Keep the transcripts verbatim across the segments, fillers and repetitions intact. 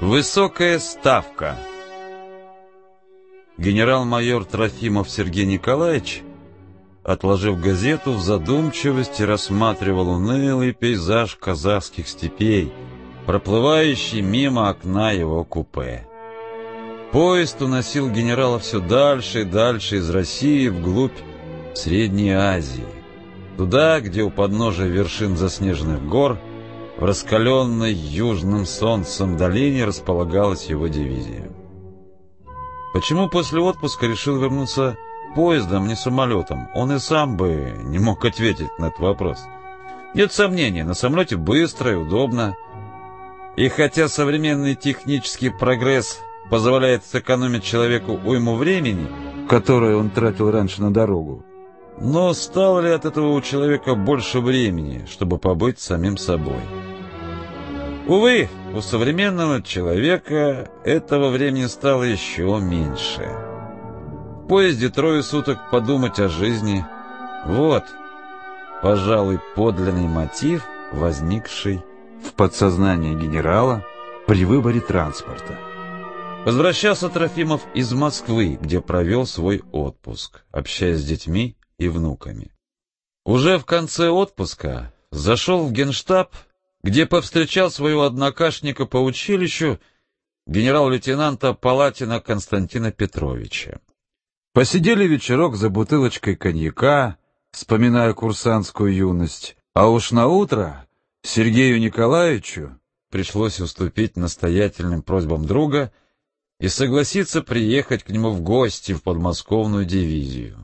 Высокая ставка. Генерал-майор Трофимов Сергей Николаевич, отложив газету, в задумчивости рассматривал унылый пейзаж казахских степей, проплывающий мимо окна его купе. Поезд уносил генерала все дальше и дальше из России вглубь Средней Азии, туда, где у подножия вершин заснеженных гор в раскаленной южным солнцем долине располагалась его дивизия. Почему после отпуска решил вернуться поездом, не самолетом, он и сам бы не мог ответить на этот вопрос. Нет сомнений, на самолете быстро и удобно. И хотя современный технический прогресс позволяет сэкономить человеку уйму времени, которое он тратил раньше на дорогу, но стало ли от этого у человека больше времени, чтобы побыть самим собой? Увы, у современного человека этого времени стало еще меньше. В поезде трое суток подумать о жизни. Вот, пожалуй, подлинный мотив, возникший в подсознании генерала при выборе транспорта. Возвращался Трофимов из Москвы, где провел свой отпуск, общаясь с детьми и внуками. Уже в конце отпуска зашел в Генштаб, где повстречал своего однокашника по училищу, генерал-лейтенанта Палатина Константина Петровича. Посидели вечерок за бутылочкой коньяка, вспоминая курсантскую юность, а уж на утро Сергею Николаевичу пришлось уступить настоятельным просьбам друга и согласиться приехать к нему в гости в подмосковную дивизию.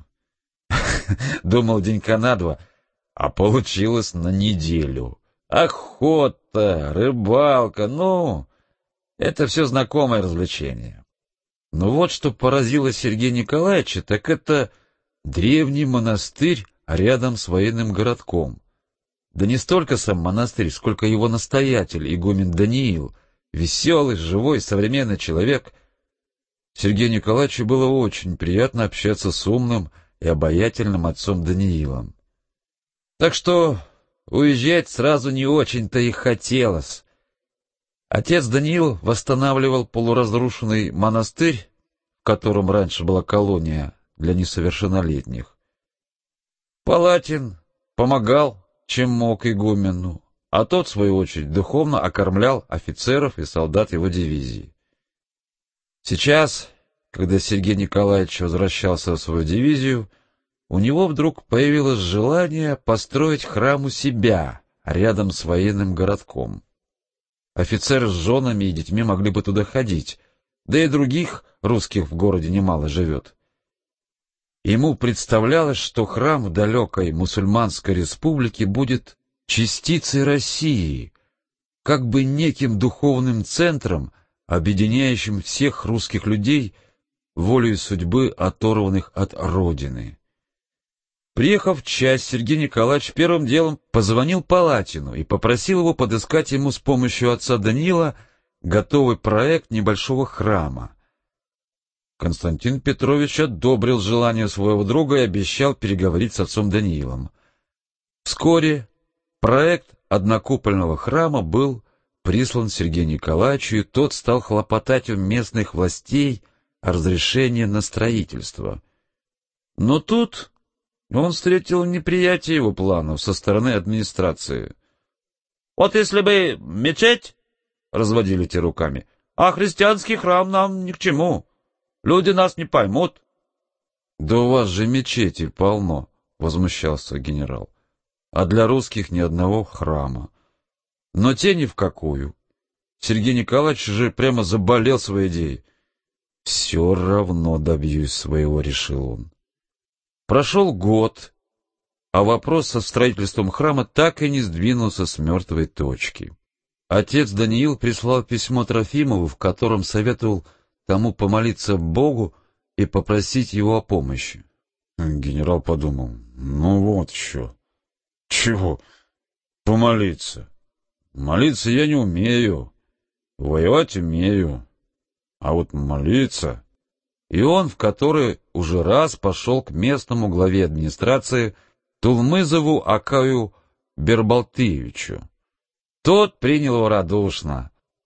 Думал денька на два, а получилось на неделю. Охота, рыбалка, ну, это все знакомое развлечение. Но вот что поразило Сергея Николаевича, так это древний монастырь рядом с военным городком. Да не столько сам монастырь, сколько его настоятель, игумен Даниил, веселый, живой, современный человек. Сергею Николаевичу было очень приятно общаться с умным и обаятельным отцом Даниилом. Так что уезжать сразу не очень-то и хотелось. Отец Даниил восстанавливал полуразрушенный монастырь, в котором раньше была колония для несовершеннолетних. Палатин помогал, чем мог, игумену, а тот, в свою очередь, духовно окормлял офицеров и солдат его дивизии. Сейчас, когда Сергей Николаевич возвращался в свою дивизию, у него вдруг появилось желание построить храм у себя, рядом с военным городком. Офицеры с женами и детьми могли бы туда ходить, да и других русских в городе немало живет. Ему представлялось, что храм в далекой мусульманской республике будет частицей России, как бы неким духовным центром, объединяющим всех русских людей волею судьбы, оторванных от родины. Приехав в часть, Сергей Николаевич первым делом позвонил Палатину и попросил его подыскать ему с помощью отца Даниила готовый проект небольшого храма. Константин Петрович одобрил желание своего друга и обещал переговорить с отцом Даниилом. Вскоре проект однокупольного храма был прислан Сергею Николаевичу, и тот стал хлопотать у местных властей о разрешении на строительство. Но тут он встретил неприятие его планов со стороны администрации. «Вот если бы мечеть, — разводили те руками, — а христианский храм нам ни к чему. Люди нас не поймут». «Да у вас же мечети полно, — возмущался генерал, — а для русских ни одного храма. Но те ни в какую. Сергей Николаевич же прямо заболел своей идеей. «Все равно добьюсь своего», — решил он. Прошел год, а вопрос со строительством храма так и не сдвинулся с мертвой точки. Отец Даниил прислал письмо Трофимову, в котором советовал тому помолиться Богу и попросить его о помощи. Генерал подумал: ну вот еще. Чего помолиться? Молиться я не умею, воевать умею, а вот молиться... И он в который уже раз пошел к местному главе администрации Тулмызову Акаю Бербалтыевичу. Тот принял его радушно.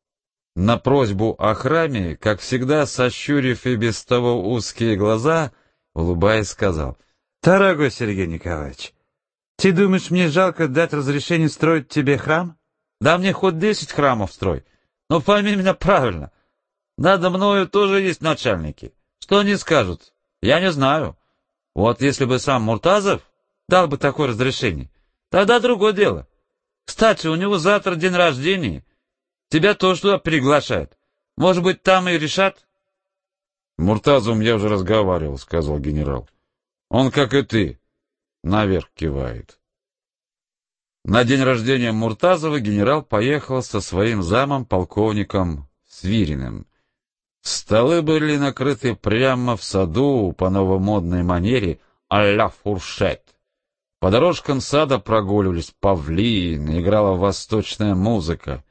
На просьбу о храме, как всегда, сощурив и без того узкие глаза, улыбаясь, сказал: «Дорогой Сергей Николаевич, ты думаешь, мне жалко дать разрешение строить тебе храм? Да мне хоть десять храмов строй. Но пойми меня правильно, надо мною тоже есть начальники. Что они скажут? Я не знаю. Вот если бы сам Муртазов дал бы такое разрешение, тогда другое дело. Кстати, у него завтра день рождения. Тебя тоже туда приглашают. Может быть, там и решат?» «Муртазовым я уже разговаривал», — сказал генерал. «Он, как и ты, наверх кивает». На день рождения Муртазова генерал поехал со своим замом, полковником Свириным. Столы были накрыты прямо в саду по новомодной манере а-ля фуршет. По дорожкам сада прогуливались павлины, играла восточная музыка.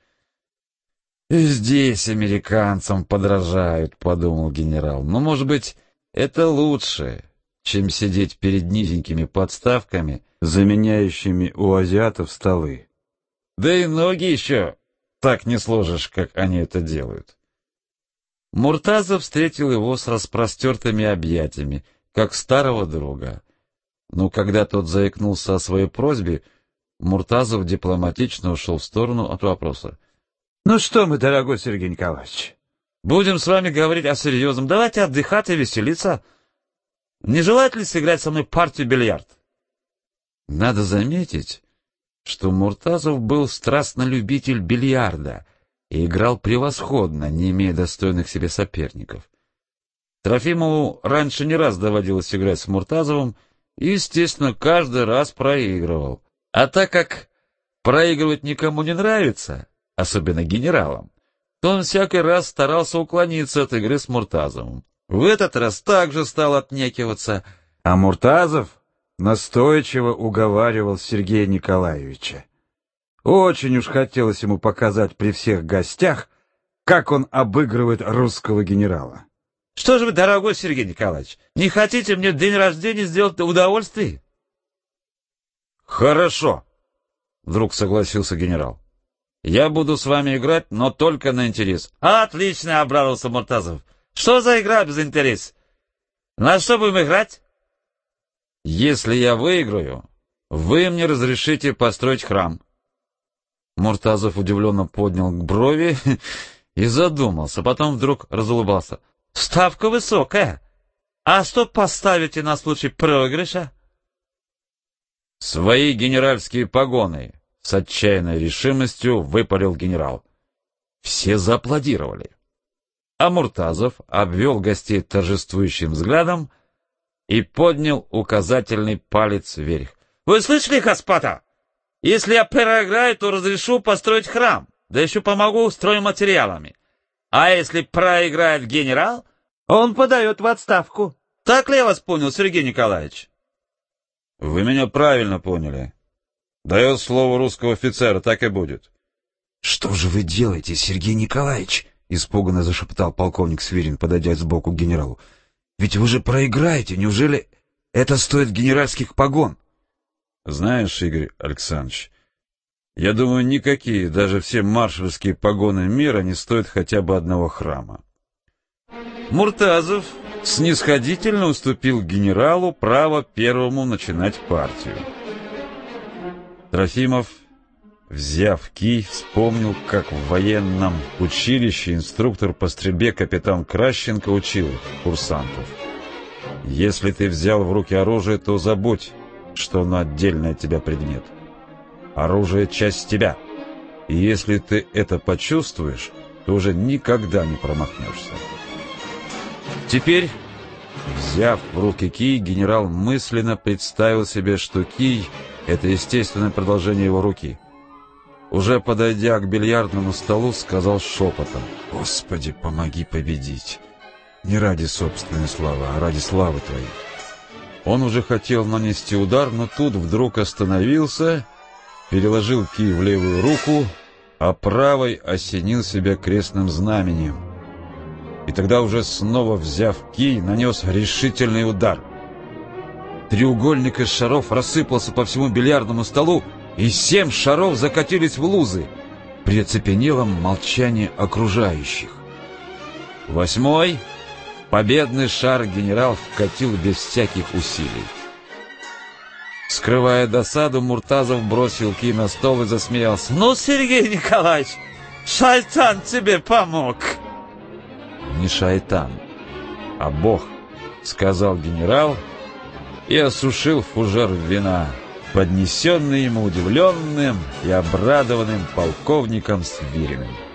«И здесь американцам подражают», — подумал генерал. «Но, может быть, это лучше, чем сидеть перед низенькими подставками, заменяющими у азиатов столы. Да и ноги еще так не сложишь, как они это делают». Муртазов встретил его с распростертыми объятиями, как старого друга. Но когда тот заикнулся о своей просьбе, Муртазов дипломатично ушел в сторону от вопроса. «Ну что мы, дорогой Сергей Николаевич, будем с вами говорить о серьезном. Давайте отдыхать и веселиться. Не желаете ли сыграть со мной партию бильярд?» Надо заметить, что Муртазов был страстный любитель бильярда и играл превосходно, не имея достойных себе соперников. Трофимову раньше не раз доводилось играть с Муртазовым, и, естественно, каждый раз проигрывал. А так как проигрывать никому не нравится, особенно генералам, то он всякий раз старался уклониться от игры с Муртазовым. В этот раз также стал отнекиваться, а Муртазов настойчиво уговаривал Сергея Николаевича. Очень уж хотелось ему показать при всех гостях, как он обыгрывает русского генерала. «Что же вы, дорогой Сергей Николаевич, не хотите мне день рождения сделать удовольствие?» «Хорошо», — вдруг согласился генерал. «Я буду с вами играть, но только на интерес». «Отлично», — обрадовался Муртазов. «Что за игра без интереса? На что будем играть?» «Если я выиграю, вы мне разрешите построить храм». Муртазов удивленно поднял брови и задумался, потом вдруг разулыбался. «Ставка высокая. А что поставите на случай проигрыша?» «Свои генеральские погоны», — с отчаянной решимостью выпалил генерал. Все зааплодировали. А Муртазов обвел гостей торжествующим взглядом и поднял указательный палец вверх. «Вы слышали, господа? Если я проиграю, то разрешу построить храм, да еще помогу стройматериалами. А если проиграет генерал, он подает в отставку. Так ли я вас понял, Сергей Николаевич?» «Вы меня правильно поняли. Даю слово русского офицера, так и будет». «Что же вы делаете, Сергей Николаевич?» — испуганно зашептал полковник Свирин, подойдя сбоку к генералу. «Ведь вы же проиграете, неужели это стоит генеральских погон?» «Знаешь, Игорь Александрович, я думаю, никакие, даже все маршальские погоны мира не стоят хотя бы одного храма». Муртазов снисходительно уступил генералу право первому начинать партию. Трофимов, взяв кий, вспомнил, как в военном училище инструктор по стрельбе капитан Кращенко учил курсантов. «Если ты взял в руки оружие, то забудь, что оно отдельный от тебя предмет. Оружие — часть тебя, и если ты это почувствуешь, то уже никогда не промахнешься». Теперь, взяв в руки кий, генерал мысленно представил себе, что кий — это естественное продолжение его руки. Уже подойдя к бильярдному столу, сказал шепотом: «Господи, помоги победить. Не ради собственной славы, а ради славы Твоей». Он уже хотел нанести удар, но тут вдруг остановился, переложил кий в левую руку, а правой осенил себя крестным знаменем. И тогда, уже снова взяв кий, нанес решительный удар. Треугольник из шаров рассыпался по всему бильярдному столу, и семь шаров закатились в лузы. при оцепенелом молчании окружающих. Восьмой победный шар генерал вкатил без всяких усилий. Скрывая досаду, Муртазов бросил кий на стол и засмеялся. «Ну, Сергей Николаевич, шайтан тебе помог!» «Не шайтан, а Бог», — сказал генерал и осушил фужер вина, поднесенный ему удивленным и обрадованным полковником Свириным.